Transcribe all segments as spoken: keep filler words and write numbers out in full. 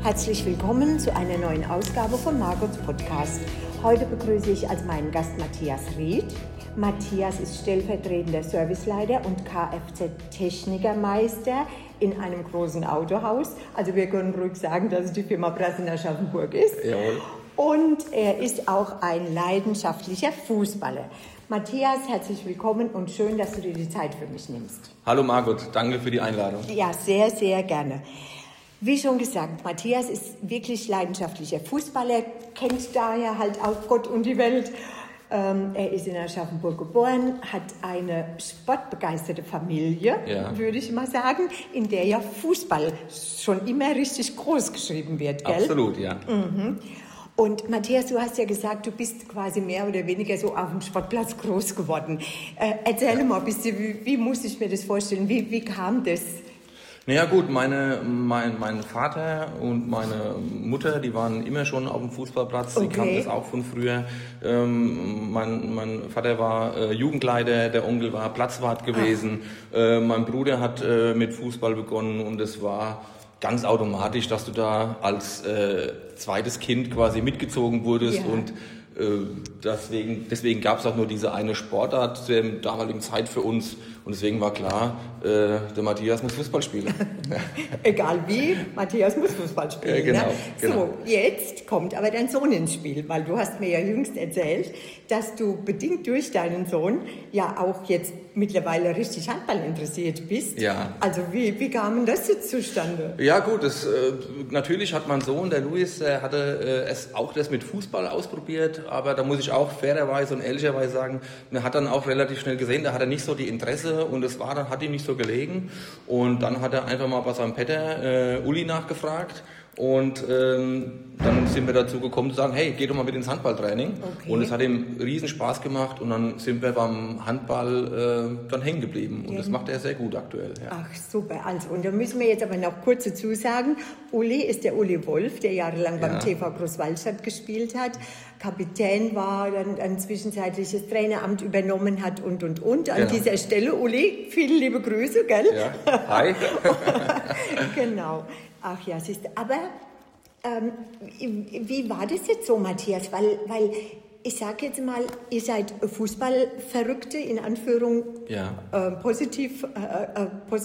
Herzlich willkommen zu einer neuen Ausgabe von Margots Podcast. Heute begrüße ich als meinen Gast Matthias Ried. Matthias ist stellvertretender Serviceleiter und Kfz-Technikermeister in einem großen Autohaus. Also wir können ruhig sagen, dass es die Firma Brass in Aschaffenburg ist. Jawohl. Und er ist auch ein leidenschaftlicher Fußballer. Matthias, herzlich willkommen und schön, dass du dir die Zeit für mich nimmst. Hallo Margot, danke für die Einladung. Ja, sehr, sehr gerne. Wie schon gesagt, Matthias ist wirklich leidenschaftlicher Fußballer, kennt daher halt auch Gott und die Welt. Ähm, er ist in Aschaffenburg geboren, hat eine sportbegeisterte Familie, ja. würde ich mal sagen, in der ja Fußball schon immer richtig groß geschrieben wird, gell? Absolut, ja. Mhm. Und Matthias, du hast ja gesagt, du bist quasi mehr oder weniger so auf dem Sportplatz groß geworden. Äh, erzähl mal ein bisschen, wie, wie muss ich mir das vorstellen? Wie, wie kam das? Naja gut, meine, mein, mein Vater und meine Mutter, die waren immer schon auf dem Fußballplatz. Okay. Die kannten das auch von früher. Ähm, mein, mein Vater war äh, Jugendleiter, der Onkel war Platzwart gewesen. Äh, mein Bruder hat äh, mit Fußball begonnen und es war ganz automatisch, dass du da als äh, zweites Kind quasi mitgezogen wurdest. Ja. Und äh, deswegen, deswegen gab es auch nur diese eine Sportart zur damaligen Zeit für uns. Und deswegen war klar, äh, der Matthias muss Fußball spielen. Egal wie, Matthias muss Fußball spielen. Ja, genau, ne? genau. So, jetzt kommt aber dein Sohn ins Spiel, weil du hast mir ja jüngst erzählt, dass du bedingt durch deinen Sohn ja auch jetzt mittlerweile richtig Handball interessiert bist. Ja. Also wie, wie kam das jetzt zustande? Ja gut, das, äh, natürlich hat mein Sohn, der Luis, der hatte äh, es auch das mit Fußball ausprobiert, aber da muss ich auch fairerweise und ehrlicherweise sagen, er hat dann auch relativ schnell gesehen, da hat er nicht so die Interesse und es war dann, hat ihm nicht so gelegen und dann hat er einfach mal bei seinem Vetter äh, Uli nachgefragt und ähm, dann sind wir dazu gekommen zu sagen, hey, geh doch mal mit ins Handballtraining. Okay. Und es hat ihm riesen Spaß gemacht und dann sind wir beim Handball äh, dann hängen geblieben und ja. Das macht er sehr gut aktuell. Ja. Ach super, also und da müssen wir jetzt aber noch kurz dazu sagen, Uli ist der Uli Wolf, der jahrelang beim ja. T V Großwallstadt gespielt hat, Kapitän war, dann ein zwischenzeitliches Traineramt übernommen hat und und und. An ja. dieser Stelle, Uli, viele liebe Grüße, gell? Ja. Hi. Genau. Ach ja, siehst du, aber ähm, wie war das jetzt so, Matthias? Weil, weil ich sage jetzt mal, ihr seid Fußballverrückte, in Anführung, ja. äh, positiv, äh, äh,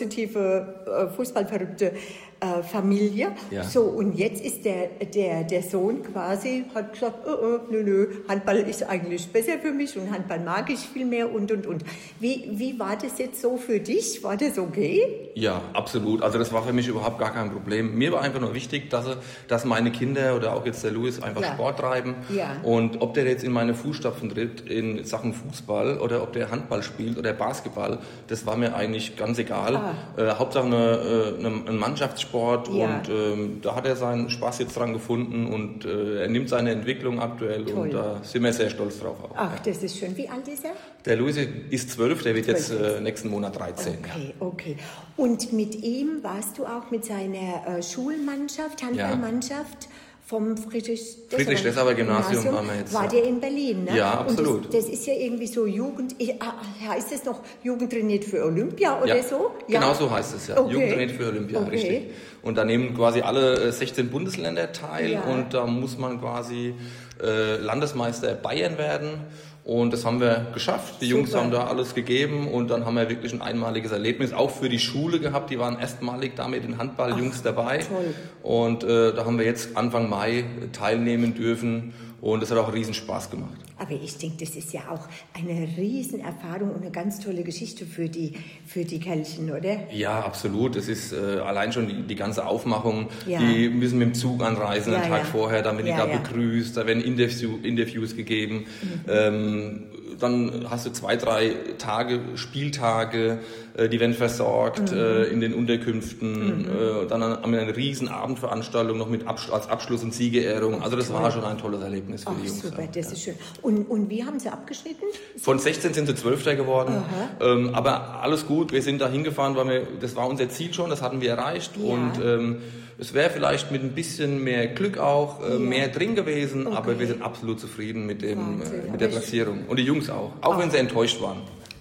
positive äh, Fußballverrückte äh, Familie. Ja. So, und jetzt ist der, der, der Sohn quasi, hat gesagt, oh, oh, nö, nö, Handball ist eigentlich besser für mich und Handball mag ich viel mehr und, und, und. Wie, wie war das jetzt so für dich? War das okay? Ja, absolut. Also das war für mich überhaupt gar kein Problem. Mir war einfach nur wichtig, dass, dass meine Kinder oder auch jetzt der Louis einfach ja. Sport treiben. Ja. Und ob der jetzt in meine Fußstapfen tritt in Sachen Fußball oder ob der Handball spielt oder Basketball, das war mir eigentlich ganz egal. Ah. Äh, Hauptsache eine, eine, ein Mannschaftssport ja. und ähm, da hat er seinen Spaß jetzt dran gefunden und äh, er nimmt seine Entwicklung aktuell. Toll. Und da sind wir sehr stolz drauf auch. Ach, ja. das ist schön. Wie alt ist er? Der Louis ist zwölf, der wird jetzt äh, nächsten Monat dreizehn. Okay, ja. okay. Und mit ihm warst du auch mit seiner äh, Schulmannschaft, Handballmannschaft, ja. vom Friedrich-Dessauer-Gymnasium Friedrich waren wir jetzt. War der in Berlin, ne? Ja, absolut. Und das, das ist ja irgendwie so Jugend, heißt das noch Jugend trainiert für Olympia oder ja, so? Ja, genau so heißt es ja. Okay. Jugend trainiert für Olympia, okay. richtig. Und da nehmen quasi alle sechzehn Bundesländer teil ja. und da muss man quasi äh, Landesmeister Bayern werden. Und das haben wir geschafft. Die Super. Jungs haben da alles gegeben und dann haben wir wirklich ein einmaliges Erlebnis auch für die Schule gehabt. Die waren erstmalig da mit den Handballjungs dabei. Toll. Und äh, da haben wir jetzt Anfang Mai teilnehmen dürfen und das hat auch riesen Spaß gemacht. Aber ich denke, das ist ja auch eine riesen Erfahrung und eine ganz tolle Geschichte für die, für die Kerlchen, oder? Ja, absolut. Das ist äh, allein schon die, die ganze Aufmachung. Ja. Die müssen mit dem Zug anreisen, ja, einen Tag ja. vorher, dann werden ja, die da ja. begrüßt, da werden Interview, Interviews gegeben. Mhm. Ähm, dann hast du zwei, drei Tage, Spieltage, äh, die werden versorgt mhm. äh, in den Unterkünften. Mhm. Äh, dann haben wir eine riesen Abendveranstaltung noch mit Absch- als Abschluss und Siegerehrung. Also das war schon ein tolles Erlebnis für Ach, die Jungs. Super, ja. das ist schön. Und, und wie haben sie abgeschnitten? Von sechzehn sind sie Zwölfter geworden. Ähm, aber alles gut, wir sind da hingefahren, weil wir, das war unser Ziel schon, das hatten wir erreicht. Ja. Und ähm, es wäre vielleicht mit ein bisschen mehr Glück auch äh, ja. mehr drin gewesen, okay. aber wir sind absolut zufrieden mit, dem, äh, mit der Platzierung. Und die Jungs auch, auch Ach. wenn sie enttäuscht waren.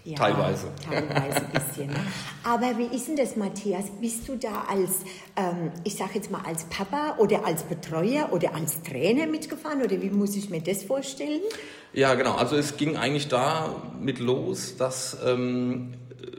Ja, teilweise. Teilweise ein bisschen. Ne? Aber wie ist denn das, Matthias? Bist du da als, ähm, ich sage jetzt mal, als Papa oder als Betreuer oder als Trainer mitgefahren? Oder wie muss ich mir das vorstellen? Ja, genau. Also es ging eigentlich damit los, dass, ähm,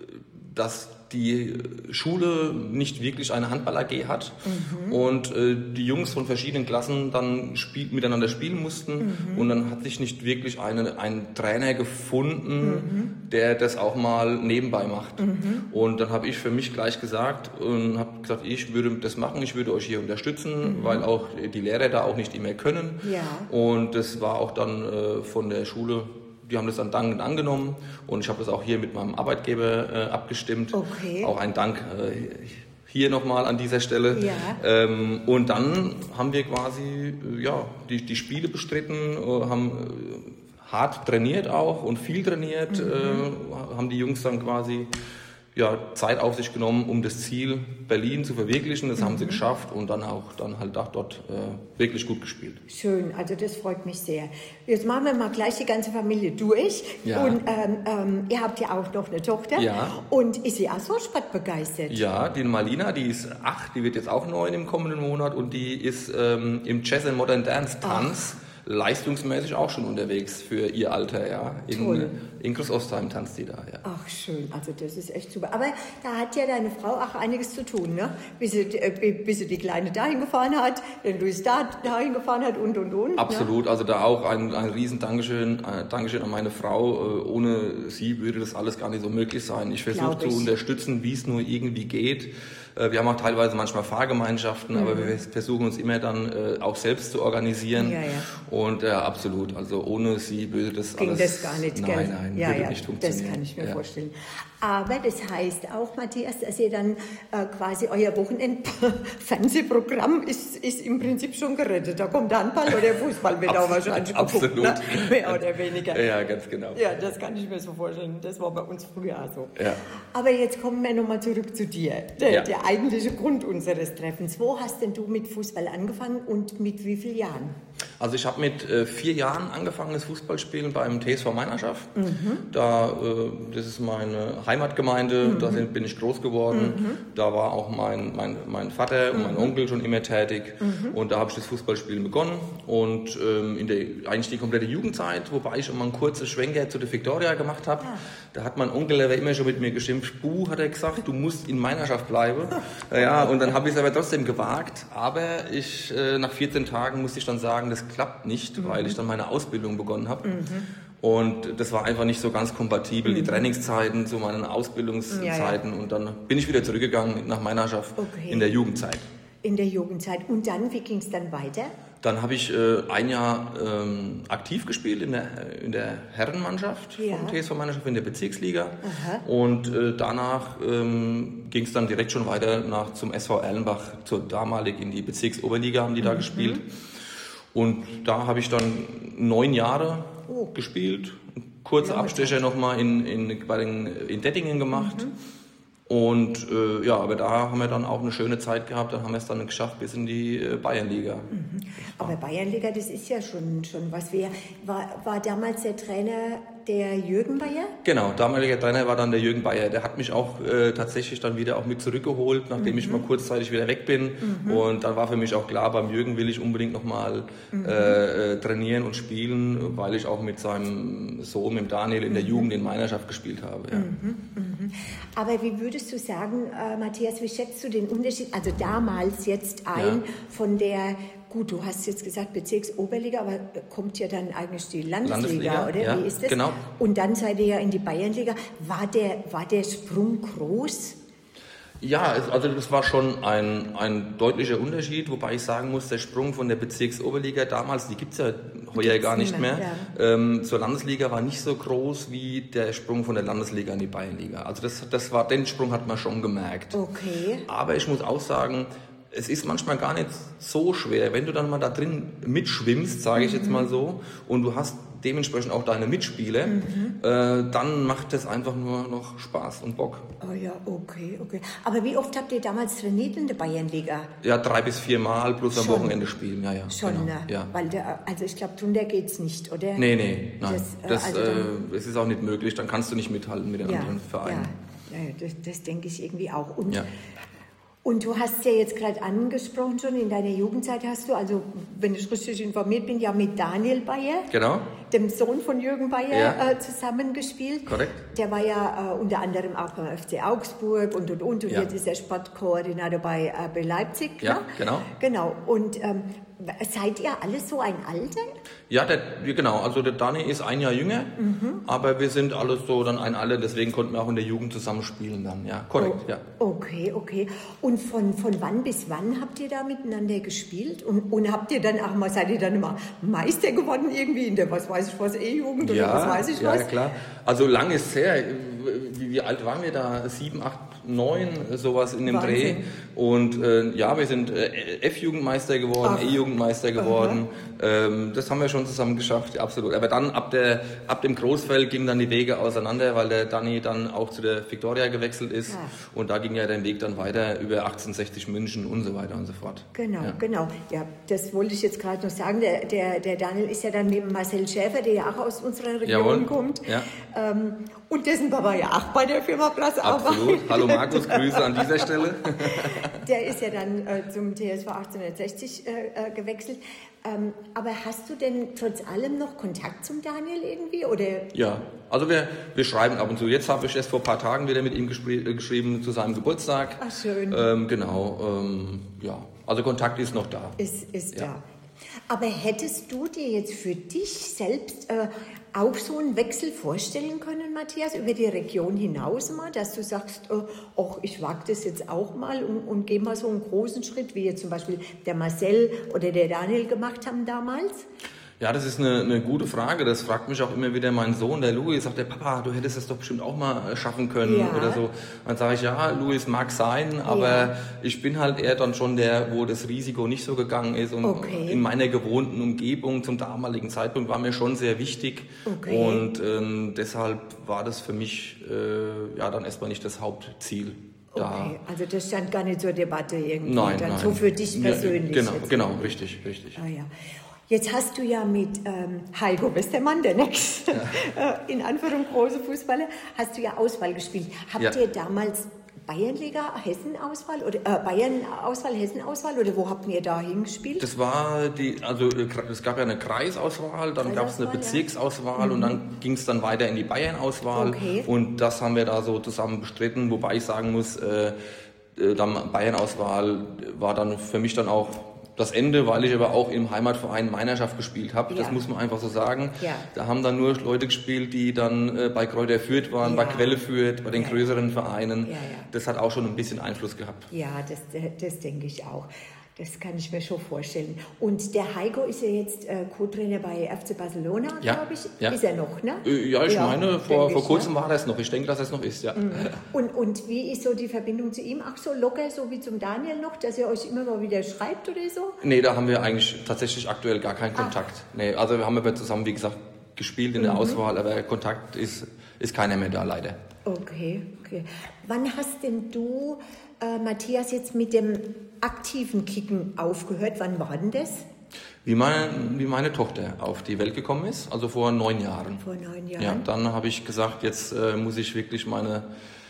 dass die Schule nicht wirklich eine Handball-A G hat mhm. und äh, die Jungs von verschiedenen Klassen dann spiel- miteinander spielen mussten mhm. und dann hat sich nicht wirklich eine, ein Trainer gefunden, mhm. der das auch mal nebenbei macht. Mhm. Und dann habe ich für mich gleich gesagt und habe gesagt, ich würde das machen, ich würde euch hier unterstützen, mhm. weil auch die Lehrer da auch nicht immer können. Ja. Und das war auch dann äh, von der Schule. Die haben das dann dankend angenommen und ich habe das auch hier mit meinem Arbeitgeber äh, abgestimmt. Okay. Auch ein Dank äh, hier nochmal an dieser Stelle. Ja. Ähm, und dann haben wir quasi äh, ja, die, die Spiele bestritten, äh, haben äh, hart trainiert auch und viel trainiert, mhm. äh, haben die Jungs dann quasi ja, Zeit auf sich genommen, um das Ziel Berlin zu verwirklichen. Das mhm. haben sie geschafft und dann auch dann halt auch dort äh, wirklich gut gespielt. Schön, also das freut mich sehr. Jetzt machen wir mal gleich die ganze Familie durch. Ja. Und ähm, ähm, ihr habt ja auch noch eine Tochter. Ja. Und ist sie auch so sportbegeistert? Ja, die Malina, die ist acht, die wird jetzt auch neun im kommenden Monat und die ist ähm, im Jazz and Modern Dance Tanz. Ach. Leistungsmäßig auch schon unterwegs für ihr Alter, ja. In, Toll. in Großostheim tanzt die da, ja. Ach, schön. Also das ist echt super. Aber da hat ja deine Frau auch einiges zu tun, ne? Bis sie, äh, bis sie die Kleine dahin gefahren hat, den Luis da dahin gefahren hat und, und, und. Absolut. Ne? Also da auch ein, ein riesen Dankeschön, äh, Dankeschön an meine Frau. Äh, ohne sie würde das alles gar nicht so möglich sein. Ich versuche zu unterstützen, wie es nur irgendwie geht. Wir haben auch teilweise manchmal Fahrgemeinschaften, mhm. aber wir versuchen uns immer dann äh, auch selbst zu organisieren. Ja, ja. Und ja, äh, absolut. Also ohne sie würde das Ging alles... das gar nicht, nein, gell? Nein, ja, würde ja, nicht funktionieren. Das kann ich mir ja. vorstellen. Aber das heißt auch, Matthias, dass ihr dann äh, quasi euer Wochenend-Fernsehprogramm ist, ist im Prinzip schon gerettet. Da kommt Handball oder Fußball wird auch wahrscheinlich geguckt. Absolut. Ne? Mehr oder weniger. Ja, ganz genau. Ja, das kann ich mir so vorstellen. Das war bei uns früher auch so. Ja. Aber jetzt kommen wir nochmal zurück zu dir. Der, ja. der eigentliche Grund unseres Treffens. Wo hast denn du mit Fußball angefangen und mit wie vielen Jahren? Also ich habe mit äh, vier Jahren angefangen, das Fußballspielen beim T S V Meinerschaft. Mhm. Da, äh, das ist meine Heimatgemeinde, mhm. da sind, bin ich groß geworden. Mhm. Da war auch mein, mein, mein Vater und mhm. mein Onkel schon immer tätig. Mhm. Und da habe ich das Fußballspielen begonnen. Und ähm, in der, eigentlich die komplette Jugendzeit, wobei ich schon mal einen kurzen Schwenker zu der Victoria gemacht habe. Ja. Da hat mein Onkel, der war immer schon mit mir geschimpft. Buh, hat er gesagt, du musst in Meinerschaft bleiben. Ja, und dann habe ich es aber trotzdem gewagt. Aber ich, äh, nach vierzehn Tagen musste ich dann sagen, das klappt nicht, mhm. weil ich dann meine Ausbildung begonnen habe. Mhm. Und das war einfach nicht so ganz kompatibel, mhm. die Trainingszeiten zu meinen Ausbildungszeiten. Ja, ja. Und dann bin ich wieder zurückgegangen nach Meinerschaft okay. in der Jugendzeit. In der Jugendzeit. Und dann, wie ging es dann weiter? Dann habe ich äh, ein Jahr ähm, aktiv gespielt in der, in der Herrenmannschaft ja. vom T S V Meinerschaft in der Bezirksliga. Aha. Und äh, danach ähm, ging es dann direkt schon weiter nach zum S V Erlenbach, zur damalig in die Bezirksoberliga haben die mhm. da gespielt. Und da habe ich dann neun Jahre oh. gespielt, kurze Abstecher nochmal in, in, bei den, in Dettingen gemacht. Mhm. Und äh, ja, aber da haben wir dann auch eine schöne Zeit gehabt, dann haben wir es dann geschafft bis in die äh, Bayernliga. Mhm. Aber Bayernliga, das ist ja schon, schon was. Wer war, war damals der Trainer der Jürgen Bayer? Genau, damaliger Trainer war dann der Jürgen Bayer. Der hat mich auch äh, tatsächlich dann wieder auch mit zurückgeholt, nachdem mhm. ich mal kurzzeitig wieder weg bin. Mhm. Und dann war für mich auch klar, beim Jürgen will ich unbedingt nochmal mhm. äh, trainieren und spielen, weil ich auch mit seinem Sohn, mit Daniel, in der mhm. Jugend in Meinerschaft gespielt habe. Ja. Mhm. Mhm. Aber wie würdest du sagen, äh, Matthias, wie schätzt du den Unterschied, also damals jetzt ein, ja. von der... Gut, du hast jetzt gesagt Bezirksoberliga, aber kommt ja dann eigentlich die Landesliga, Landesliga oder? Ja, wie ist das? Genau. Und dann seid ihr ja in die Bayernliga. War der, war der Sprung groß? Ja, also das war schon ein, ein deutlicher Unterschied, wobei ich sagen muss, der Sprung von der Bezirksoberliga damals, die gibt es ja heuer gar nicht mehr, ja. ähm, zur Landesliga war nicht so groß wie der Sprung von der Landesliga in die Bayernliga. Also das, das war, den Sprung hat man schon gemerkt. Okay. Aber ich muss auch sagen, es ist manchmal gar nicht so schwer, wenn du dann mal da drin mitschwimmst, sage ich jetzt mal so, und du hast dementsprechend auch deine Mitspieler, mhm. äh, dann macht das einfach nur noch Spaß und Bock. Oh ja, okay, okay. Aber wie oft habt ihr damals trainiert in der Bayernliga? Ja, drei bis vier Mal plus am Wochenende spielen, ja, ja. Schon, genau. ne? Ja. Weil der, also ich glaube, drunter geht's nicht, oder? Nee, nee, nein. Das, das, also äh, dann, das ist auch nicht möglich, dann kannst du nicht mithalten mit den ja, anderen Vereinen. Ja, ja das, das denke ich irgendwie auch. Und, ja. Und du hast ja jetzt gerade angesprochen schon, in deiner Jugendzeit hast du, also wenn ich richtig informiert bin, ja mit Daniel Bayer, genau. dem Sohn von Jürgen Bayer, ja. äh, zusammengespielt. Korrekt. Der war ja äh, unter anderem auch beim F C Augsburg und und und. Und ja. jetzt ist er Sportkoordinator bei R B Leipzig. Ja, ne? genau. Genau. Und ähm, seid ihr alle so ein Alter? Ja, der, genau. Also der Dani ist ein Jahr jünger, mhm. aber wir sind alle so dann ein Alter, deswegen konnten wir auch in der Jugend zusammenspielen dann. Ja, korrekt, oh, ja. Okay, okay. Und von, von wann bis wann habt ihr da miteinander gespielt? Und, und habt ihr dann auch mal, seid ihr dann immer Meister geworden irgendwie in der, was weiß ich was, E-Jugend oder ja, was weiß ich ja, was? Ja, klar. Also lang ist es her. Wie, wie alt waren wir da? Sieben, acht, neun, sowas in dem Wahnsinn. Dreh. Und äh, ja, wir sind äh, F-Jugendmeister geworden, E-Jugendmeister geworden. Ähm, das haben wir schon zusammen geschafft, absolut. Aber dann ab, der, ab dem Großfeld gingen dann die Wege auseinander, weil der Dani dann auch zu der Victoria gewechselt ist. Ja. Und da ging ja der Weg dann weiter über achtzehnhundertsechzig München und so weiter und so fort. Genau, ja. genau. Ja, das wollte ich jetzt gerade noch sagen. Der, der, der Daniel ist ja dann mit Marcel Schäfer, der ja auch aus unserer Region Jawohl. kommt. Ja. Ähm, und dessen Papa ja auch bei der Firma Platz arbeitet. Absolut. Hallo Markus, Grüße an dieser Stelle. Der ist ja dann äh, zum T S V achtzehnhundertsechzig äh, äh, gewechselt. Ähm, aber hast du denn trotz allem noch Kontakt zum Daniel irgendwie? Oder? Ja, also wir, wir schreiben ab und zu. Jetzt habe ich erst vor ein paar Tagen wieder mit ihm äh, geschrieben zu seinem Geburtstag. Ach, schön. Ähm, genau, ähm, ja. Also Kontakt ist noch da. Ist, ist ja. da. Aber hättest du dir jetzt für dich selbst äh, auch so einen Wechsel vorstellen können, Matthias, über die Region hinaus mal, dass du sagst, äh, ach, ich wage das jetzt auch mal und, und gehe mal so einen großen Schritt, wie jetzt zum Beispiel der Marcel oder der Daniel gemacht haben damals? Ja, das ist eine, eine gute Frage. Das fragt mich auch immer wieder mein Sohn, der Louis. Sagt der Papa, du hättest es doch bestimmt auch mal schaffen können ja. oder so. Dann sage ich, ja, Louis mag sein, aber ja. ich bin halt eher dann schon der, wo das Risiko nicht so gegangen ist. Und okay. in meiner gewohnten Umgebung zum damaligen Zeitpunkt war mir schon sehr wichtig. Okay. Und ähm, deshalb war das für mich äh, ja dann erstmal nicht das Hauptziel. Da. Okay, also das stand gar nicht zur Debatte irgendwie. Nein, dann nein. So für dich persönlich. Ja, genau, jetzt. genau, richtig, richtig. Ah, ja. Jetzt hast du ja mit ähm, Heiko Westermann, der nächste, ja. in Anführung große Fußballer, hast du ja Auswahl gespielt. Habt ja. ihr damals Bayernliga, Hessen-Auswahl oder äh, Bayern-Auswahl, Hessen-Auswahl oder wo habt ihr da hingespielt? Das war die, also es gab ja eine Kreisauswahl, dann gab es eine Bezirksauswahl ja. und dann ging es dann weiter in die Bayern-Auswahl okay. und das haben wir da so zusammen bestritten, wobei ich sagen muss, äh, dann Bayern-Auswahl war dann für mich dann auch das Ende, weil ich aber auch im Heimatverein Meinerschaft gespielt habe. Ja. Das muss man einfach so sagen. Ja. Da haben dann nur Leute gespielt, die dann äh, bei Kräuter Fürth waren, ja. bei Quelle Fürth, bei den ja. größeren Vereinen. Ja, ja. Das hat auch schon ein bisschen Einfluss gehabt. Ja, das, das denke ich auch. Das kann ich mir schon vorstellen. Und der Heiko ist ja jetzt äh, Co-Trainer bei F C Barcelona, ja, glaube ich. Ja. Ist er noch, ne? Äh, ja, ich ja, meine, vor, vor kurzem ne? war er es noch. Ich denke, dass er es noch ist, ja. Mhm. Und, und wie ist so die Verbindung zu ihm? Auch so locker, so wie zum Daniel noch, dass er euch immer mal wieder schreibt oder so? Nee, da haben wir eigentlich tatsächlich aktuell gar keinen Kontakt. Ah. Nee, also wir haben aber zusammen, wie gesagt, gespielt in der mhm. Auswahl, aber Kontakt ist, ist keiner mehr da, leider. Okay, okay. Wann hast denn du, äh, Matthias, jetzt mit dem aktiven Kicken aufgehört? Wann war denn das? Wie meine, wie meine Tochter auf die Welt gekommen ist, also vor neun Jahren. Vor neun Jahren? Ja, dann habe ich gesagt, jetzt äh, muss ich wirklich meine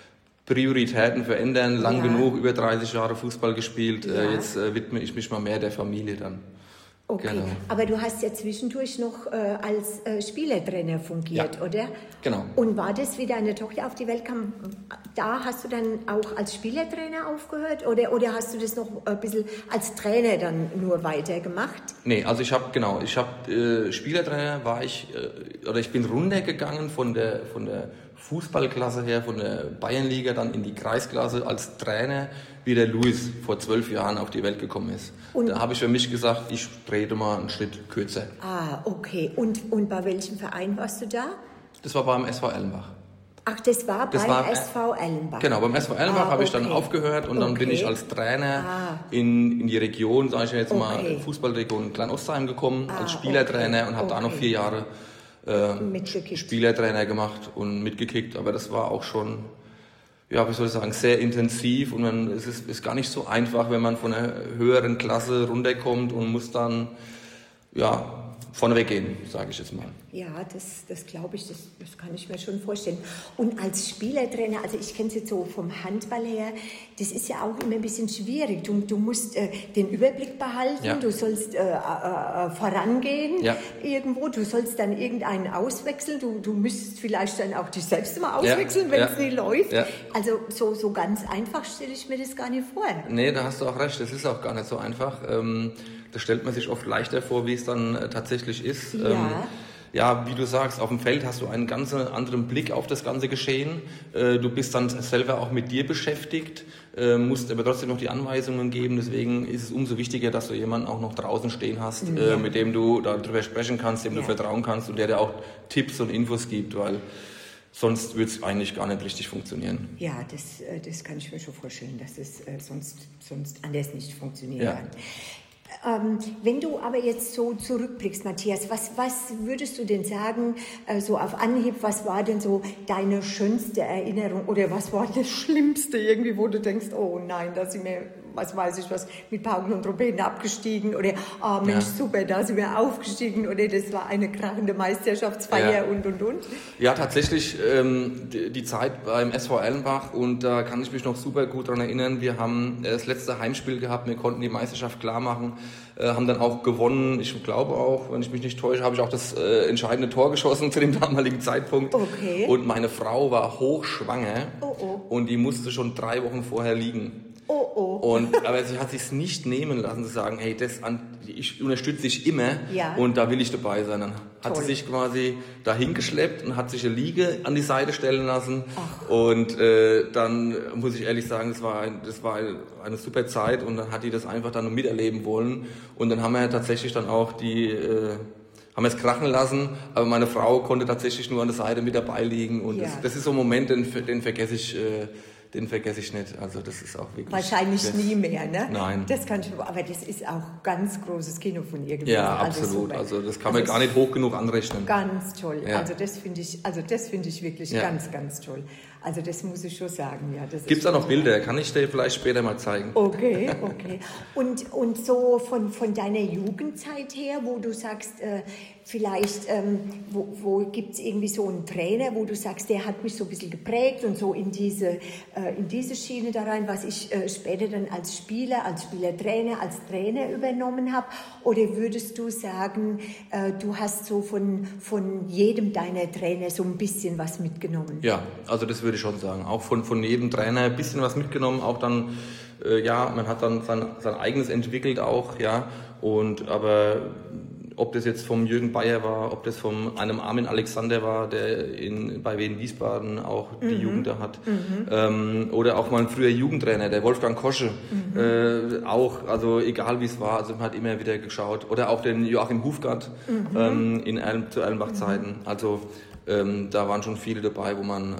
Prioritäten verändern. Lang ja. genug, über dreißig Jahre Fußball gespielt. Ja. Äh, jetzt äh, widme ich mich mal mehr der Familie dann. Okay, genau. Aber du hast ja zwischendurch noch äh, als äh, Spielertrainer fungiert, ja. oder? Genau. Und war das, wie deine Tochter auf die Welt kam, da hast du dann auch als Spielertrainer aufgehört oder, oder hast du das noch ein bisschen als Trainer dann nur weitergemacht? Nee, also ich habe, genau, ich habe äh, Spielertrainer war ich, äh, oder ich bin runtergegangen von der, von der Fußballklasse her, von der Bayernliga dann in die Kreisklasse als Trainer, wie der Luis vor zwölf Jahren auf die Welt gekommen ist. Und da habe ich für mich gesagt, ich trete mal einen Schritt kürzer. Ah, okay. Und, und bei welchem Verein warst du da? Das war beim S V Erlenbach. Ach, das war das beim war, S V Erlenbach? Genau, beim S V Erlenbach ah, habe ich okay. dann aufgehört und dann okay. bin ich als Trainer ah. in, in die Region, sage ich jetzt okay. mal, Fußballregion Kleinostheim gekommen, ah, als Spielertrainer okay. und habe okay. da noch vier Jahre äh, Spielertrainer gemacht und mitgekickt, aber das war auch schon, ja, wie soll ich sagen, sehr intensiv und man, es ist, ist gar nicht so einfach, wenn man von einer höheren Klasse runterkommt und muss dann, ja, vorneweg gehen, sage ich jetzt mal. Ja, das, das glaube ich, das, das kann ich mir schon vorstellen. Und als Spielertrainer, also ich kenne es jetzt so vom Handball her, das ist ja auch immer ein bisschen schwierig. Du, du musst äh, den Überblick behalten, ja. du sollst äh, äh, vorangehen ja. irgendwo, du sollst dann irgendeinen auswechseln, du, du müsstest vielleicht dann auch dich selbst mal auswechseln, ja. wenn es ja. nicht läuft. Ja. Also so, so ganz einfach stelle ich mir das gar nicht vor. Nee, da hast du auch recht, das ist auch gar nicht so einfach. Ähm, das stellt man sich oft leichter vor, wie es dann äh, tatsächlich ist. Ja. Ähm, Ja, wie du sagst, auf dem Feld hast du einen ganz anderen Blick auf das ganze Geschehen. Du bist dann selber auch mit dir beschäftigt, musst aber trotzdem noch die Anweisungen geben. Deswegen ist es umso wichtiger, dass du jemanden auch noch draußen stehen hast, ja. mit dem du darüber sprechen kannst, dem ja. du vertrauen kannst und der dir auch Tipps und Infos gibt, weil sonst wird es eigentlich gar nicht richtig funktionieren. Ja, das, das kann ich mir schon vorstellen, dass es sonst, sonst anders nicht funktionieren ja. kann. Ähm, wenn du aber jetzt so zurückblickst, Matthias, was, was würdest du denn sagen, äh, so auf Anhieb, was war denn so deine schönste Erinnerung oder was war das Schlimmste irgendwie, wo du denkst, oh nein, da sind wir, was weiß ich was, mit Pauken und Trompeten abgestiegen oder, ah oh, Mensch, ja. super, da sind wir aufgestiegen oder das war eine krachende Meisterschaftsfeier ja. und, und, und? Ja, tatsächlich ähm, die, die Zeit beim S V Erlenbach und da kann ich mich noch super gut daran erinnern, wir haben das letzte Heimspiel gehabt, wir konnten die Meisterschaft klar machen, äh, haben dann auch gewonnen, ich glaube auch, wenn ich mich nicht täusche, habe ich auch das äh, entscheidende Tor geschossen zu dem damaligen Zeitpunkt. Okay. Und meine Frau war hochschwanger oh, oh. und die musste schon drei Wochen vorher liegen. Oh, oh. Und, aber sie hat sich nicht nehmen lassen zu sagen, hey, das an, ich unterstütze dich immer ja. und da will ich dabei sein. Dann hat Toll. sie sich quasi dahin geschleppt und hat sich eine Liege an die Seite stellen lassen. Ach. Und äh, dann muss ich ehrlich sagen, das war, ein, das war eine super Zeit und dann hat die das einfach dann miterleben wollen. Und dann haben wir tatsächlich dann auch die... Äh, haben wir es krachen lassen, aber meine Frau konnte tatsächlich nur an der Seite mit dabei liegen. Und ja. das, das ist so ein Moment, den, den vergesse ich... Äh, Den vergesse ich nicht. Also das ist auch wirklich... Wahrscheinlich das, nie mehr, ne? Nein. Das kann ich, aber das ist auch ganz großes Kino von ihr gewesen. Ja, also absolut. Super. Also das kann also man gar nicht hoch genug anrechnen. Ganz toll. Ja. Also das finde ich, also das finde ich wirklich ja. ganz, ganz toll. Also das muss ich schon sagen. Ja, gibt es da noch Bilder? Kann ich dir vielleicht später mal zeigen. Okay, okay. Und, und so von, von deiner Jugendzeit her, wo du sagst, äh, vielleicht, ähm, wo, wo gibt es irgendwie so einen Trainer, wo du sagst, der hat mich so ein bisschen geprägt und so in diese, äh, in diese Schiene da rein, was ich äh, später dann als Spieler, als Spielertrainer, als Trainer übernommen habe? Oder würdest du sagen, äh, du hast so von, von jedem deiner Trainer so ein bisschen was mitgenommen? Ja, also das würde ich schon sagen. Auch von, von jedem Trainer ein bisschen was mitgenommen, auch dann, äh, ja, man hat dann sein, sein eigenes entwickelt auch, ja, und aber ob das jetzt vom Jürgen Bayer war, ob das von einem Armin Alexander war, der in, bei Wien Wiesbaden auch die mhm. Jugend da hat, mhm. ähm, oder auch mein früher Jugendtrainer, der Wolfgang Kosche, mhm. äh, auch, also egal wie es war, also man hat immer wieder geschaut, oder auch den Joachim Hufgart mhm. ähm, in Erl, zu Erlenbach-Zeiten, mhm. also ähm, da waren schon viele dabei, wo man äh,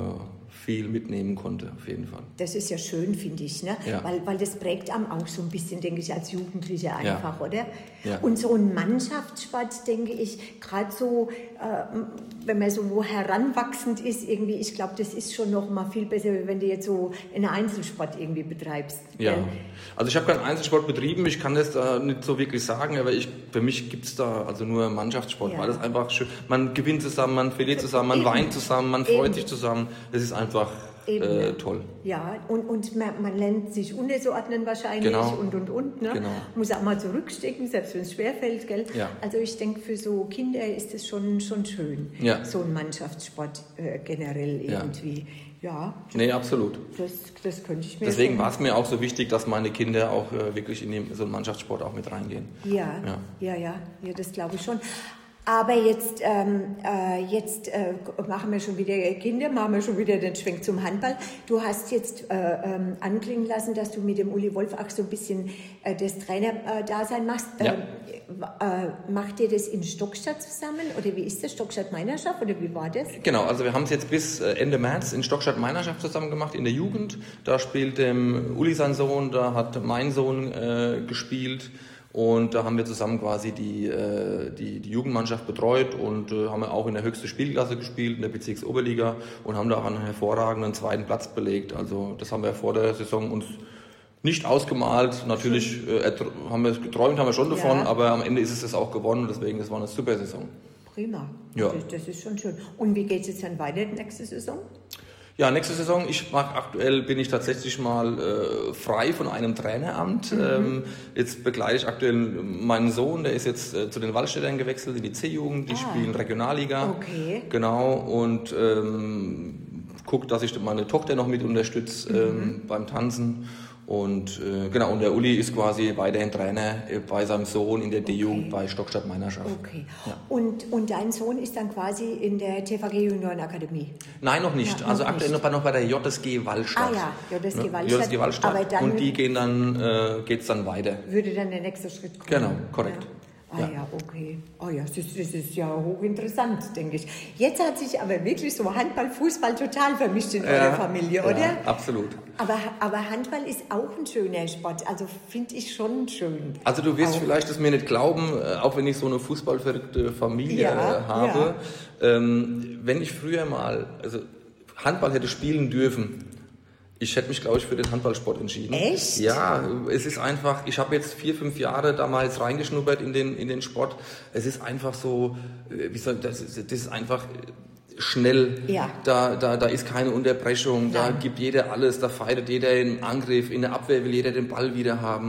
viel mitnehmen konnte, auf jeden Fall. Das ist ja schön, finde ich, ne? Ja. Weil, weil das prägt einem auch so ein bisschen, denke ich, als Jugendlicher einfach, ja. oder? Ja. Und so ein Mannschaftssport, denke ich, gerade so, äh, wenn man so heranwachsend ist, irgendwie, ich glaube, das ist schon noch mal viel besser, wenn du jetzt so einen Einzelsport irgendwie betreibst. Ja, gell? Also ich habe keinen Einzelsport betrieben, ich kann das da nicht so wirklich sagen, aber ich, für mich gibt es da also nur Mannschaftssport, Ja. weil das einfach schön, man gewinnt zusammen, man verliert zusammen, man Eben. weint zusammen, man freut Eben. sich zusammen, das ist einfach äh, toll. Ja, und, und man, man lernt sich unterzuordnen wahrscheinlich Genau. und, und, und. Ne? Genau. Muss auch mal zurückstecken, selbst wenn es schwerfällt, gell? Ja. Also ich denke, für so Kinder ist es schon, schon schön, Ja. so ein Mannschaftssport äh, generell Ja. irgendwie. Ja, Nee, absolut. das, das könnte ich mir Deswegen schon- war es mir auch so wichtig, dass meine Kinder auch äh, wirklich in den, so einen Mannschaftssport auch mit reingehen. Ja, Ja. ja, ja, ja, das glaube ich schon. Aber jetzt, ähm, äh, jetzt äh, machen wir schon wieder Kinder, machen wir schon wieder den Schwenk zum Handball. Du hast jetzt äh, ähm, anklingen lassen, dass du mit dem Uli Wolf auch so ein bisschen äh, das Trainerdasein machst. Ja. Äh, äh, macht ihr das in Stockstadt zusammen oder wie ist das? Stockstadt-Meinerschaft oder wie war das? Genau, also wir haben es jetzt bis äh, Ende März in Stockstadt-Meinerschaft zusammen gemacht, in der Jugend. Da spielt ähm, Uli sein Sohn, da hat mein Sohn äh, gespielt. Und da haben wir zusammen quasi die, äh, die, die Jugendmannschaft betreut und äh, haben auch in der höchsten Spielklasse gespielt, in der Bezirksoberliga und haben da auch einen hervorragenden zweiten Platz belegt. Also das haben wir vor der Saison uns nicht ausgemalt. Natürlich äh, haben wir es geträumt, haben wir schon davon, ja. aber am Ende ist es das auch gewonnen. Deswegen, das war eine super Saison. Prima. Ja. Das, das ist schon schön. Und wie geht es jetzt dann weiter nächste Saison? Ja, nächste Saison, ich mach aktuell, bin ich tatsächlich mal äh, frei von einem Traineramt. Mhm. Ähm, jetzt begleite ich aktuell meinen Sohn, der ist jetzt äh, zu den Waldstädtern gewechselt in die C-Jugend, die ah. spielen Regionalliga. Okay. Genau, und ähm, gucke, dass ich meine Tochter noch mit unterstütze ähm, mhm. beim Tanzen. Und äh, genau, und der Uli ist quasi weiterhin Trainer äh, bei seinem Sohn in der okay. D-Jugend bei Stockstadt Meinerschaft. Okay. Ja. Und, und dein Sohn ist dann quasi in der T V G Juniorenakademie? Nein, noch nicht. Ja, also noch aktuell nicht. Noch, bei, noch bei der J S G Wallstadt. Ah ja, J S G Wallstadt. J S G Wallstadt. Aber dann und die gehen dann, äh, geht's dann weiter. Würde dann der nächste Schritt kommen? Genau, korrekt. Ja. Ah ja, ja okay. Oh ja, das ist, das ist ja hochinteressant, denke ich. Jetzt hat sich aber wirklich so Handball, Fußball total vermischt in ja, eurer Familie, oder? Ja, absolut. Aber, aber Handball ist auch ein schöner Sport, also finde ich schon schön. Also du wirst auch. Vielleicht es mir nicht glauben, auch wenn ich so eine fußballverrückte Familie ja, habe. Ja. Ähm, wenn ich früher mal also Handball hätte spielen dürfen, ich hätte mich, glaube ich, für den Handballsport entschieden. Echt? Ja, es ist einfach, ich habe jetzt vier, fünf Jahre damals reingeschnuppert in den, in den Sport. Es ist einfach so, wie soll das, das ist einfach schnell. Ja. Da, da, da ist keine Unterbrechung, da Nein. gibt jeder alles, da fightet jeder im Angriff, in der Abwehr will jeder den Ball wieder haben.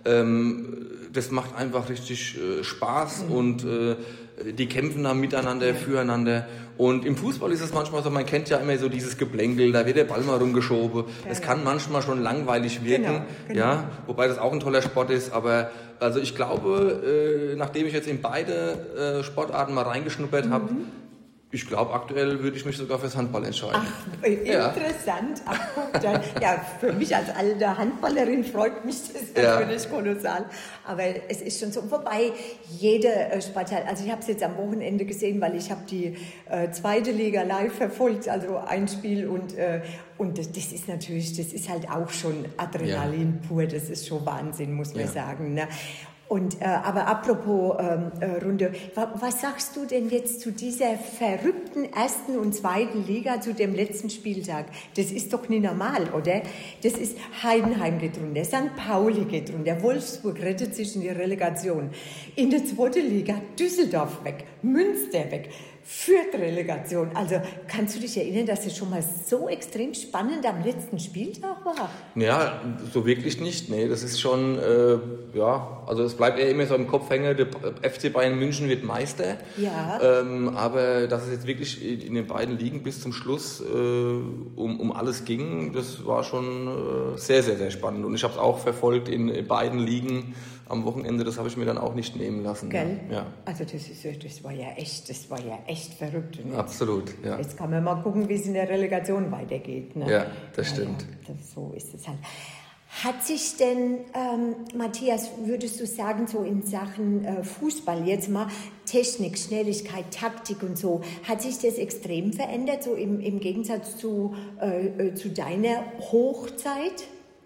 Ähm, das macht einfach richtig äh, Spaß mhm. und äh, die kämpfen da miteinander, ja. füreinander. Und im Fußball ist es manchmal so, man kennt ja immer so dieses Geplänkel, da wird der Ball mal rumgeschoben. Es ja, kann ja. manchmal schon langweilig wirken, genau, genau. Ja, wobei das auch ein toller Sport ist. Aber also ich glaube, äh, nachdem ich jetzt in beide äh, Sportarten mal reingeschnuppert mhm. habe, ich glaube, aktuell würde ich mich sogar fürs Handball entscheiden. Ach, interessant. Ja. Ach, guck, dann, ja, für mich als alte Handballerin freut mich das natürlich ja. kolossal. Aber es ist schon so. Wobei jede äh, Sportart, also ich habe es jetzt am Wochenende gesehen, weil ich habe die äh, zweite Liga live verfolgt, also ein Spiel und äh, und das, das ist natürlich, das ist halt auch schon Adrenalin ja. pur. Das ist schon Wahnsinn, muss man ja. sagen. Ne? Und, äh, aber apropos ähm, äh, Runde, was, was sagst du denn jetzt zu dieser verrückten ersten und zweiten Liga, zu dem letzten Spieltag? Das ist doch nicht normal, oder? Das ist Heidenheim geht runter, Sankt Pauli geht runter, Wolfsburg rettet sich in die Relegation. In der zweiten Liga Düsseldorf weg, Münster weg. Fürth Relegation. Also kannst du dich erinnern, dass es schon mal so extrem spannend am letzten Spieltag war? Ja, so wirklich nicht. Nee, das ist schon, äh, ja, also es bleibt eher immer so im Kopf hängen, der F C Bayern München wird Meister. Ja. Ähm, aber dass es jetzt wirklich in den beiden Ligen bis zum Schluss äh, um, um alles ging, das war schon äh, sehr, sehr, sehr spannend. Und ich habe es auch verfolgt in beiden Ligen am Wochenende, das habe ich mir dann auch nicht nehmen lassen. Gell? Ja. Also das, ist, das war ja echt, das war ja echt verrückt. Und jetzt, absolut, ja. Jetzt kann man mal gucken, wie es in der Relegation weitergeht. Ne? Ja, das stimmt. Ja, das, so ist es halt. Hat sich denn, ähm, Matthias, würdest du sagen, so in Sachen äh, Fußball jetzt mal, Technik, Schnelligkeit, Taktik und so, hat sich das extrem verändert, so im, im Gegensatz zu, äh, zu deiner Hochzeit?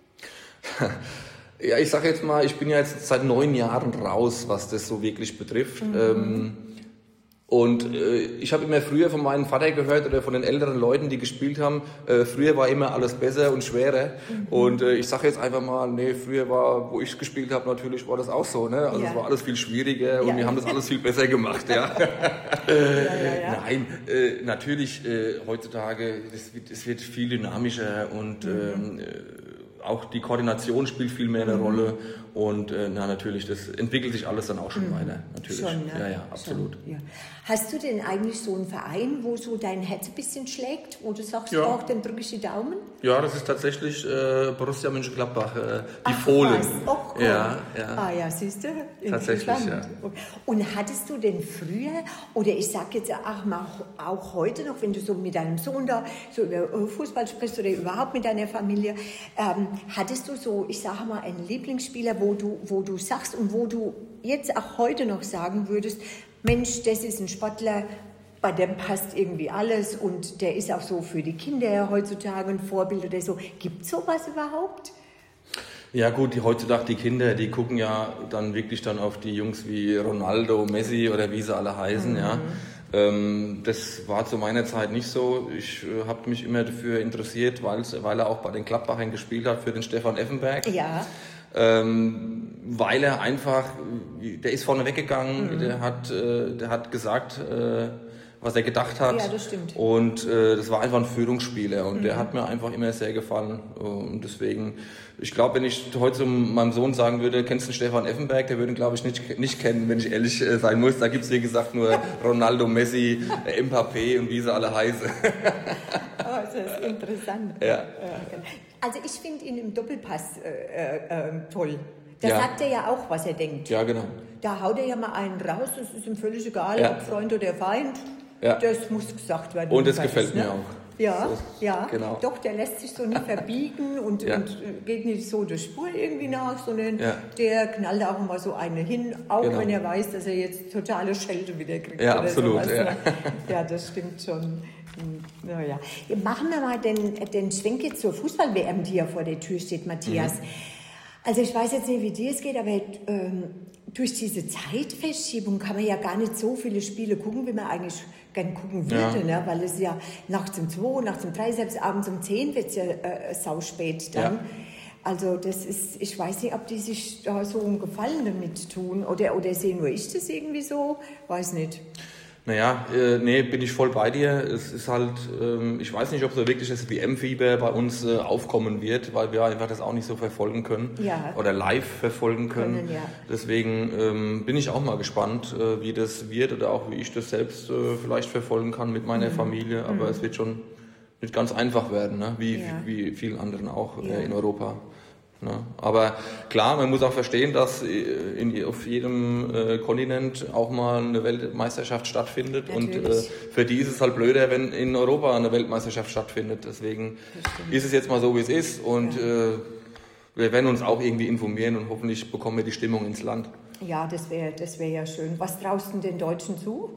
Ja, ich sage jetzt mal, ich bin ja jetzt seit neun Jahren raus, was das so wirklich betrifft. Mhm. Ähm, und äh, ich habe immer früher von meinem Vater gehört oder von den älteren Leuten, die gespielt haben, äh, früher war immer alles besser und schwerer. Mhm. Und äh, ich sage jetzt einfach mal, nee, früher war, wo ich gespielt habe, natürlich war das auch so. Ne? Also ja. es war alles viel schwieriger und ja. wir haben das alles viel besser gemacht. Ja. ja, ja, ja. Nein, äh, natürlich äh, heutzutage, es wird, es wird viel dynamischer und mhm. äh, auch die Koordination spielt viel mehr eine mhm. Rolle und äh, na, natürlich, das entwickelt sich alles dann auch schon mhm. weiter. Natürlich. Schon, ne? Ja, ja, absolut. Schon, ja. Hast du denn eigentlich so einen Verein, wo so dein Herz ein bisschen schlägt, wo du sagst, ja. auch, dann drücke ich die Daumen? Ja, das ist tatsächlich äh, Borussia Mönchengladbach, äh, die Ach, Fohlen. Oh, cool. Ja, ja. Ah ja, siehst du? Tatsächlich, ja. Und hattest du denn früher, oder ich sag jetzt ach, mal, auch heute noch, wenn du so mit deinem Sohn da so über Fußball sprichst oder überhaupt mit deiner Familie, ähm, hattest du so, ich sage mal, einen Lieblingsspieler, wo du, wo du sagst und wo du jetzt auch heute noch sagen würdest, Mensch, das ist ein Sportler, bei dem passt irgendwie alles und der ist auch so für die Kinder heutzutage ein Vorbild oder so. Gibt es sowas überhaupt? Ja gut, die, heutzutage die Kinder, die gucken ja dann wirklich dann auf die Jungs wie Ronaldo, Messi oder wie sie alle heißen, mhm. ja. Ähm, das war zu meiner Zeit nicht so. Ich äh, habe mich immer dafür interessiert, weil er auch bei den Gladbachern gespielt hat, für den Stefan Effenberg. Ja. Ähm, weil er einfach, der ist vorne weggegangen, mhm. der hat, äh, der hat gesagt, äh, was er gedacht hat. Ja, das stimmt. Und äh, das war einfach ein Führungsspieler und mhm. der hat mir einfach immer sehr gefallen. Und deswegen, ich glaube, wenn ich heute zu meinem Sohn sagen würde, kennst du Stefan Effenberg, der würde ihn, glaube ich, nicht, nicht kennen, wenn ich ehrlich äh, sein muss. Da gibt es, wie gesagt, nur Ronaldo, Messi, äh, Mbappé und wie sie alle heißen. Oh, das ist interessant. Ja. Also ich finde ihn im Doppelpass äh, äh, toll. Da ja. sagt er ja auch, was er denkt. Ja, genau. Da haut er ja mal einen raus, das ist ihm völlig egal, ja. ob Freund oder Feind. Ja. Das muss gesagt werden. Und das gefällt mir ne? auch. Ja, so, ja. Genau. Doch, der lässt sich so nicht verbiegen und, ja. und geht nicht so der Spur irgendwie nach, sondern ja. der knallt auch mal so eine hin, auch genau. wenn er weiß, dass er jetzt totale Schelte wieder kriegt. Ja, oder absolut. Sowas, ja. Ne? Ja, das stimmt schon. Naja. Machen wir mal den, den Schwenk jetzt zur Fußball-W M, die ja vor der Tür steht, Matthias. Mhm. Also ich weiß jetzt nicht, wie dir es geht, aber ähm, durch diese Zeitverschiebung kann man ja gar nicht so viele Spiele gucken, wie man eigentlich gerne gucken würde, ja. ne? Weil es ja nachts um zwei, nachts um drei, selbst abends um zehn wird es ja äh, sauspät dann. Ja. Also das ist, ich weiß nicht, ob die sich da so einen Gefallen damit tun oder, oder sehe nur ich das irgendwie so, weiß nicht. Naja, äh, nee, bin ich voll bei dir. Es ist halt, ähm, ich weiß nicht, ob so wirklich das W M-Fieber bei uns äh, aufkommen wird, weil wir einfach das auch nicht so verfolgen können ja. oder live verfolgen können. können ja. Deswegen ähm, bin ich auch mal gespannt, äh, wie das wird oder auch wie ich das selbst äh, vielleicht verfolgen kann mit meiner mhm. Familie. Aber mhm. es wird schon nicht ganz einfach werden, ne? wie, ja. wie vielen anderen auch ja. äh, in Europa. Ne? Aber klar, man muss auch verstehen, dass in, auf jedem äh, Kontinent auch mal eine Weltmeisterschaft stattfindet. Natürlich. Und äh, für die ist es halt blöder, wenn in Europa eine Weltmeisterschaft stattfindet. Deswegen ist es jetzt mal so, wie es ist. Und ja. äh, wir werden uns auch irgendwie informieren und hoffentlich bekommen wir die Stimmung ins Land. Ja, das wäre das wär ja schön. Was traust du den Deutschen zu?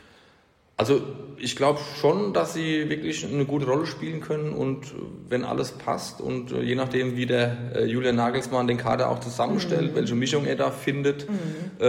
Also ich glaube schon, dass sie wirklich eine gute Rolle spielen können und wenn alles passt und je nachdem, wie der äh, Julian Nagelsmann den Kader auch zusammenstellt, mhm. welche Mischung er da findet, mhm.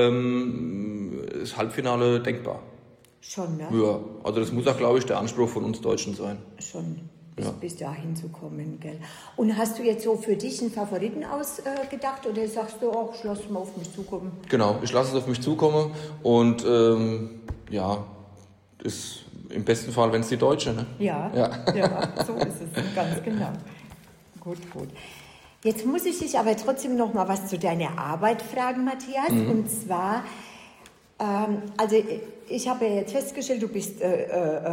ähm, ist Halbfinale denkbar. Schon, ne? Ja, also das muss auch, glaube ich, der Anspruch von uns Deutschen sein. Schon, bis, ja. bis dahin zu kommen, gell? Und hast du jetzt so für dich einen Favoriten ausgedacht äh, oder sagst du auch, ich lasse es mal auf mich zukommen? Genau, ich lasse es auf mich zukommen und ähm, ja, ist im besten Fall, wenn es die Deutsche, ne? Ja, ja, ja, so ist es, ganz genau. Gut, gut. Jetzt muss ich dich aber trotzdem noch mal was zu deiner Arbeit fragen, Matthias. Mhm. Und zwar, ähm, also ich habe ja jetzt festgestellt, du bist äh,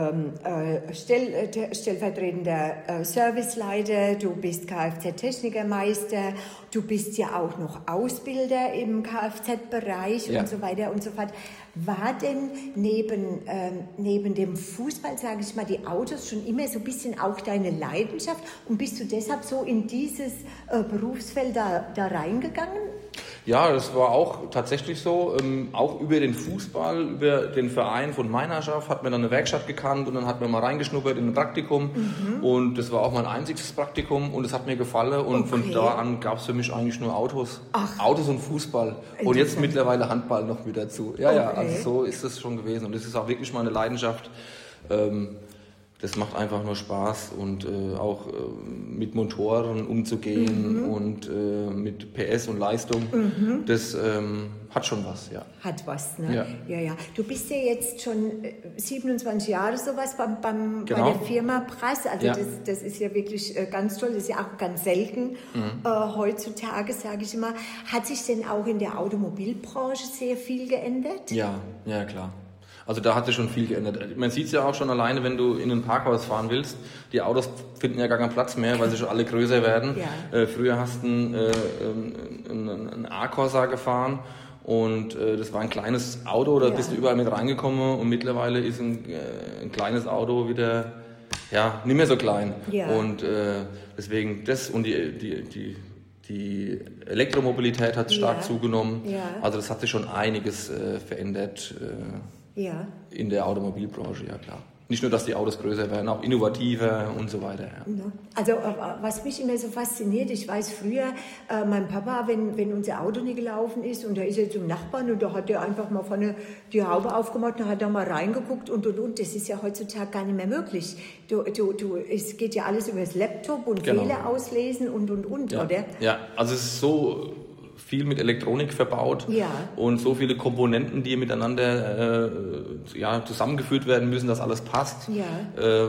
äh, stell, äh, stellvertretender äh, Serviceleiter, du bist Kfz-Technikermeister, du bist ja auch noch Ausbilder im Kfz-Bereich ja. und so weiter und so fort. War denn neben, ähm, neben dem Fußball, sage ich mal, die Autos schon immer so ein bisschen auch deine Leidenschaft und bist du deshalb so in dieses äh, Berufsfeld da, da reingegangen? Ja, das war auch tatsächlich so. Ähm, auch über den Fußball, über den Verein von Meinerschaft hat man dann eine Werkstatt gekannt und dann hat man mal reingeschnuppert in ein Praktikum. Mhm. Und das war auch mein einziges Praktikum und es hat mir gefallen. Und okay. von da an gab es für mich eigentlich nur Autos. Ach. Autos und Fußball. Und jetzt mittlerweile Handball noch mit dazu. Ja, okay. ja, also so ist es schon gewesen. Und das ist auch wirklich meine Leidenschaft. Ähm, Das macht einfach nur Spaß und äh, auch äh, mit Motoren umzugehen mhm. und äh, mit P S und Leistung, mhm. das ähm, hat schon was, ja. Hat was, ne? Ja. ja, ja. Du bist ja jetzt schon siebenundzwanzig Jahre sowas beim, beim, genau. bei der Firma Prass, also ja. das, das ist ja wirklich äh, ganz toll, das ist ja auch ganz selten mhm. äh, heutzutage, sage ich immer. Hat sich denn auch in der Automobilbranche sehr viel geändert? Ja, ja klar. Also da hat sich schon viel geändert. Man sieht es ja auch schon alleine, wenn du in ein Parkhaus fahren willst. Die Autos finden ja gar keinen Platz mehr, weil sie schon alle größer werden. Ja. Äh, früher hast du einen, äh, einen, einen A-Corsa gefahren und äh, das war ein kleines Auto, da ja. bist du überall mit reingekommen und mittlerweile ist ein, äh, ein kleines Auto wieder ja, nicht mehr so klein. Ja. Und äh, deswegen das und die, die, die Die Elektromobilität hat stark ja. zugenommen. Ja. Also das hat sich schon einiges äh, verändert äh, ja. in der Automobilbranche, ja klar. nicht nur, dass die Autos größer werden, auch innovativer und so weiter. Ja. Also was mich immer so fasziniert, ich weiß früher, äh, mein Papa, wenn, wenn unser Auto nicht gelaufen ist und da ist er zum Nachbarn und da hat er einfach mal vorne die Haube aufgemacht und hat da mal reingeguckt und und und. Das ist ja heutzutage gar nicht mehr möglich. Du, du, du, es geht ja alles über das Laptop und genau. Fehler auslesen und und und, ja. oder? Ja, also es ist so viel mit Elektronik verbaut ja. und so viele Komponenten, die miteinander äh, ja, zusammengeführt werden müssen, dass alles passt. Ja. Äh,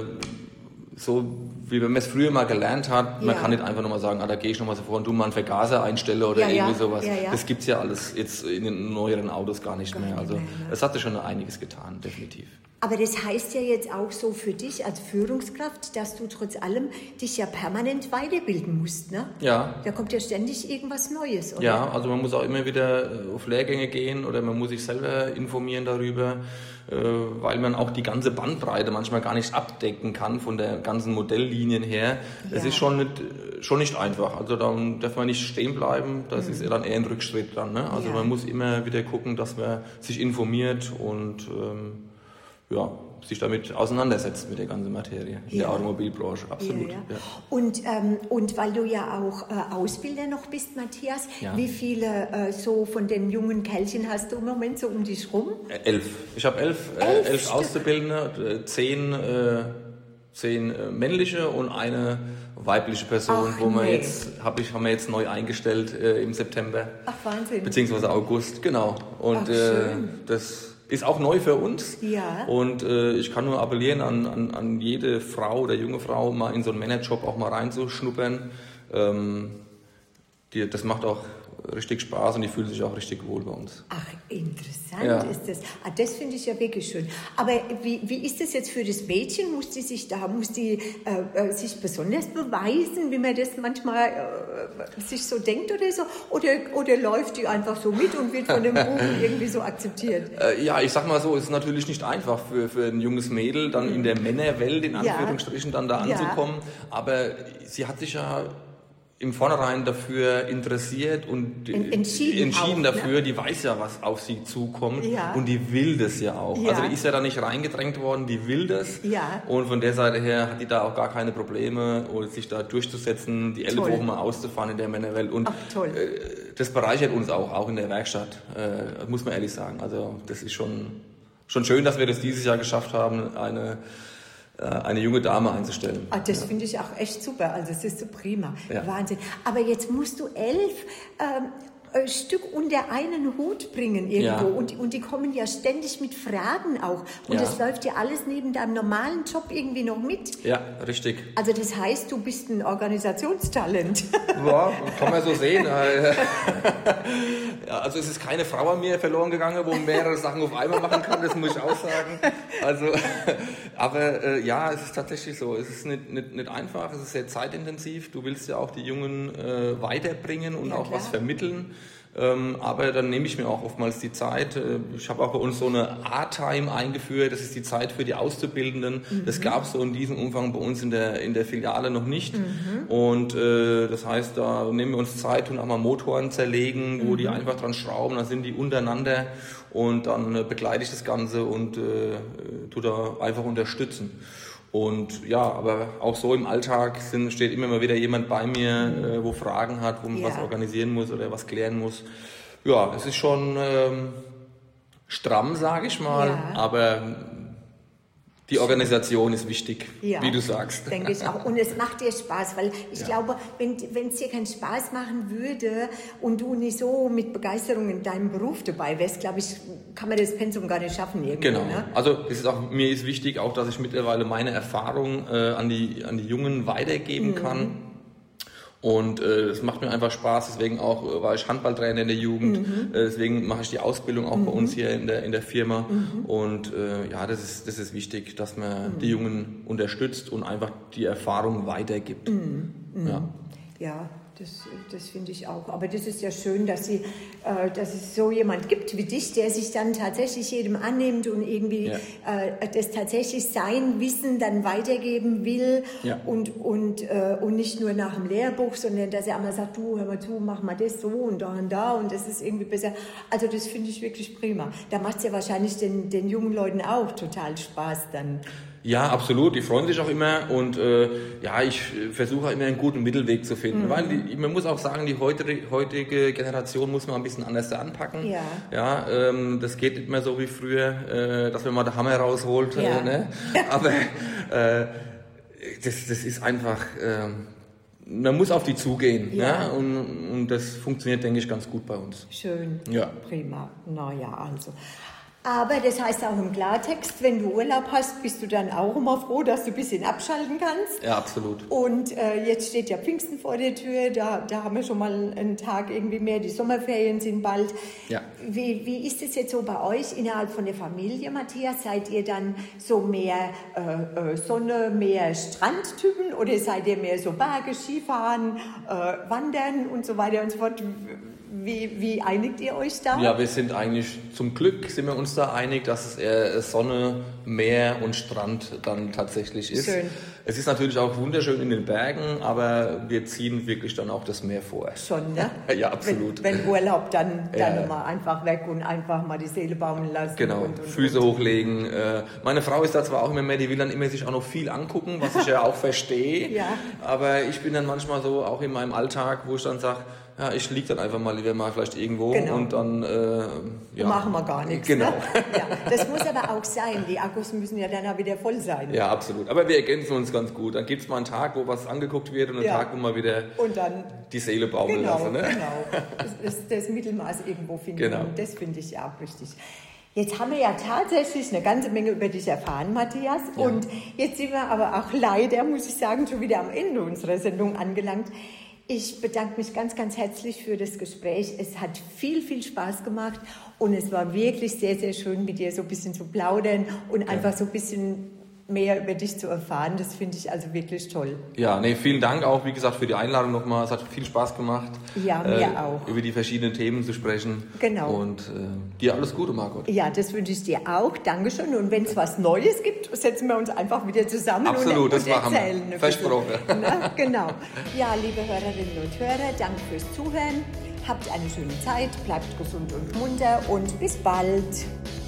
so wie wenn man es früher mal gelernt hat, man ja. kann nicht einfach nochmal sagen, ah, da gehe ich nochmal so vor und du mal einen Vergaser einstelle oder ja, irgendwie ja. sowas. Ja, ja. Das gibt es ja alles jetzt in den neueren Autos gar nicht gar mehr. Also es hat sich schon einiges getan, definitiv. Aber das heißt ja jetzt auch so für dich als Führungskraft, dass du trotz allem dich ja permanent weiterbilden musst, ne? Ja. Da kommt ja ständig irgendwas Neues, oder? Ja, also man muss auch immer wieder auf Lehrgänge gehen oder man muss sich selber informieren darüber, weil man auch die ganze Bandbreite manchmal gar nicht abdecken kann von der ganzen Modelllinien her. Ja. Es ist schon nicht, schon nicht einfach. Also da darf man nicht stehen bleiben, das mhm. ist dann eher ein Rückschritt dann. Ne? Also ja. man muss immer wieder gucken, dass man sich informiert und ähm, ja, sich damit auseinandersetzt mit der ganzen Materie in ja. der Automobilbranche, absolut. Ja, ja. Ja. Und, ähm, und weil du ja auch äh, Ausbilder noch bist, Matthias, ja. wie viele äh, so von den jungen Kerlchen hast du im Moment so um dich rum? Äh, elf. Ich habe elf, elf, äh, elf Auszubildende, zehn, äh, zehn äh, männliche und eine weibliche Person, Ach, wo wir nee. jetzt, hab ich, haben wir jetzt neu eingestellt äh, im September. Ach, Wahnsinn. Beziehungsweise August, genau. Und Ach, schön. Äh, das ist auch neu für uns. Ja. Und äh, ich kann nur appellieren an, an, an jede Frau oder junge Frau, mal in so einen Managerjob auch mal reinzuschnuppern. Ähm, die, das macht auch richtig Spaß und die fühlen sich auch richtig wohl bei uns. Ach, interessant ja. ist das. Ah, das finde ich ja wirklich schön. Aber wie, wie ist das jetzt für das Mädchen? Muss die sich da, muss die äh, sich besonders beweisen, wie man das manchmal äh, sich so denkt oder so? Oder, oder läuft die einfach so mit und wird von dem Buben irgendwie so akzeptiert? Äh, ja, ich sag mal so, es ist natürlich nicht einfach für, für ein junges Mädel, dann mhm. in der Männerwelt, in Anführungsstrichen, ja. dann da anzukommen. Ja. Aber sie hat sich ja im Vornherein dafür interessiert und entschieden, entschieden auch, dafür, ne? Die weiß ja, was auf sie zukommt ja. und die will das ja auch. Ja. Also die ist ja da nicht reingedrängt worden, die will das ja. und von der Seite her hat die da auch gar keine Probleme, sich da durchzusetzen, die Ellenbogen mal auszufahren in der Männerwelt und Ach, toll. Äh, das bereichert uns auch, auch in der Werkstatt, äh, muss man ehrlich sagen. Also das ist schon, schon schön, dass wir das dieses Jahr geschafft haben, eine eine junge Dame einzustellen. Ah, das ja. finde ich auch echt super. Also es ist so prima. Ja. Wahnsinn. Aber jetzt musst du elf ähm, Stück unter einen Hut bringen irgendwo. Ja. Und, und die kommen ja ständig mit Fragen auch. Und ja. das läuft ja alles neben deinem normalen Job irgendwie noch mit. Ja, richtig. Also das heißt, du bist ein Organisationstalent. Ja, kann man so sehen. Ja, also es ist keine Frau an mir verloren gegangen, wo man mehrere Sachen auf einmal machen kann, das muss ich auch sagen. Also, aber äh, ja, es ist tatsächlich so. Es ist nicht, nicht, nicht einfach, es ist sehr zeitintensiv. Du willst ja auch die Jungen äh, weiterbringen und ja, auch klar. was vermitteln. Ähm, aber dann nehme ich mir auch oftmals die Zeit. Ich habe auch bei uns so eine A-Time eingeführt, das ist die Zeit für die Auszubildenden. Mhm. Das gab es so in diesem Umfang bei uns in der, in der Filiale noch nicht. Mhm. Und äh, das heißt, da nehmen wir uns Zeit und auch mal Motoren zerlegen, wo mhm. die einfach dran schrauben, dann sind die untereinander und dann äh, begleite ich das Ganze und äh, tue da einfach unterstützen. Und ja, aber auch so im Alltag sind, steht immer mal wieder jemand bei mir, äh, wo Fragen hat, wo man ja. was organisieren muss oder was klären muss. Ja, es ist schon ähm, stramm, sage ich mal, ja. aber die Organisation ist wichtig, ja, wie du sagst. Denke ich auch. Und es macht dir Spaß, weil ich ja. glaube, wenn es dir keinen Spaß machen würde und du nicht so mit Begeisterung in deinem Beruf dabei wärst, glaube ich, kann man das Pensum gar nicht schaffen irgendwo. Genau. Ne? Also es ist auch, mir ist wichtig auch, dass ich mittlerweile meine Erfahrung äh, an, die, an die Jungen weitergeben mhm. kann. Und äh, das macht mir einfach Spaß, deswegen auch äh, war ich Handballtrainer in der Jugend, mhm. äh, deswegen mache ich die Ausbildung auch mhm. bei uns hier in der, in der Firma mhm. und äh, ja, das ist, das ist wichtig, dass man mhm. die Jungen unterstützt und einfach die Erfahrung weitergibt. Mhm. Ja. Ja. Das, das finde ich auch. Aber das ist ja schön, dass, sie, äh, dass es so jemand gibt wie dich, der sich dann tatsächlich jedem annimmt und irgendwie ja. äh, das tatsächlich sein Wissen dann weitergeben will ja. und, und, äh, und nicht nur nach dem Lehrbuch, sondern dass er einmal sagt, du, hör mal zu, mach mal das so und da und da und das ist irgendwie besser. Also das finde ich wirklich prima. Da macht es ja wahrscheinlich den, den jungen Leuten auch total Spaß dann. Ja, absolut. Die freuen sich auch immer und äh, ja, ich versuche auch immer einen guten Mittelweg zu finden, mhm. weil die, man muss auch sagen, die heutige, heutige Generation muss man ein bisschen anders anpacken. Ja. Ja, ähm, das geht nicht mehr so wie früher, äh, dass man mal den Hammer rausholt. Ja. Äh, ne? Aber äh, das, das ist einfach, äh, man muss auf die zugehen. Ja. Ne? Und, und das funktioniert, denke ich, ganz gut bei uns. Schön. Ja. Prima. Naja, also. Aber das heißt auch im Klartext, wenn du Urlaub hast, bist du dann auch immer froh, dass du ein bisschen abschalten kannst. Ja, absolut. Und äh, jetzt steht ja Pfingsten vor der Tür, da, da haben wir schon mal einen Tag irgendwie mehr, die Sommerferien sind bald. Ja. Wie, wie ist es jetzt so bei euch innerhalb von der Familie, Matthias? Seid ihr dann so mehr äh, Sonne, mehr Strandtypen oder seid ihr mehr so Berge, Skifahren, äh, Wandern und so weiter und so fort? Wie, wie einigt ihr euch da? Ja, wir sind eigentlich, zum Glück sind wir uns da einig, dass es eher Sonne, Meer und Strand dann tatsächlich ist. Schön. Es ist natürlich auch wunderschön in den Bergen, aber wir ziehen wirklich dann auch das Meer vor. Schon, ne? Ja, absolut. Wenn, wenn Urlaub, dann, dann ja. mal einfach weg und einfach mal die Seele baumeln lassen. Genau, und, und, Füße und. hochlegen. Meine Frau ist da zwar auch immer mehr, die will dann immer sich auch noch viel angucken, was ich ja auch verstehe. Ja. Aber ich bin dann manchmal so, auch in meinem Alltag, wo ich dann sage, ja, ich liege dann einfach mal lieber mal vielleicht irgendwo genau. und dann äh, ja. machen wir gar nichts. Genau. Ne? Ja, das muss aber auch sein. Die Akkus müssen ja dann auch wieder voll sein. Ja, absolut. Aber wir ergänzen uns ganz gut. Dann gibt es mal einen Tag, wo was angeguckt wird und einen ja. Tag, wo man wieder und dann, die Seele baumeln genau, lassen. Ne? Genau, das, das, das Mittelmaß irgendwo finden. Genau. Und das finde ich auch richtig. Jetzt haben wir ja tatsächlich eine ganze Menge über dich erfahren, Matthias. Ja. Und jetzt sind wir aber auch leider, muss ich sagen, schon wieder am Ende unserer Sendung angelangt. Ich bedanke mich ganz, ganz herzlich für das Gespräch. Es hat viel, viel Spaß gemacht und es war wirklich sehr, sehr schön, mit dir so ein bisschen zu plaudern und ja. einfach so ein bisschen mehr über dich zu erfahren. Das finde ich also wirklich toll. Ja, nee, vielen Dank auch, wie gesagt, für die Einladung nochmal. Es hat viel Spaß gemacht. Ja, mir äh, auch. Über die verschiedenen Themen zu sprechen. Genau. Und äh, dir alles Gute, Margot. Ja, das wünsche ich dir auch. Dankeschön. Und wenn es was Neues gibt, setzen wir uns einfach wieder zusammen Absolut, und, das und erzählen. machen wir. Versprochen. Na, genau. Ja, liebe Hörerinnen und Hörer, danke fürs Zuhören. Habt eine schöne Zeit, bleibt gesund und munter und bis bald.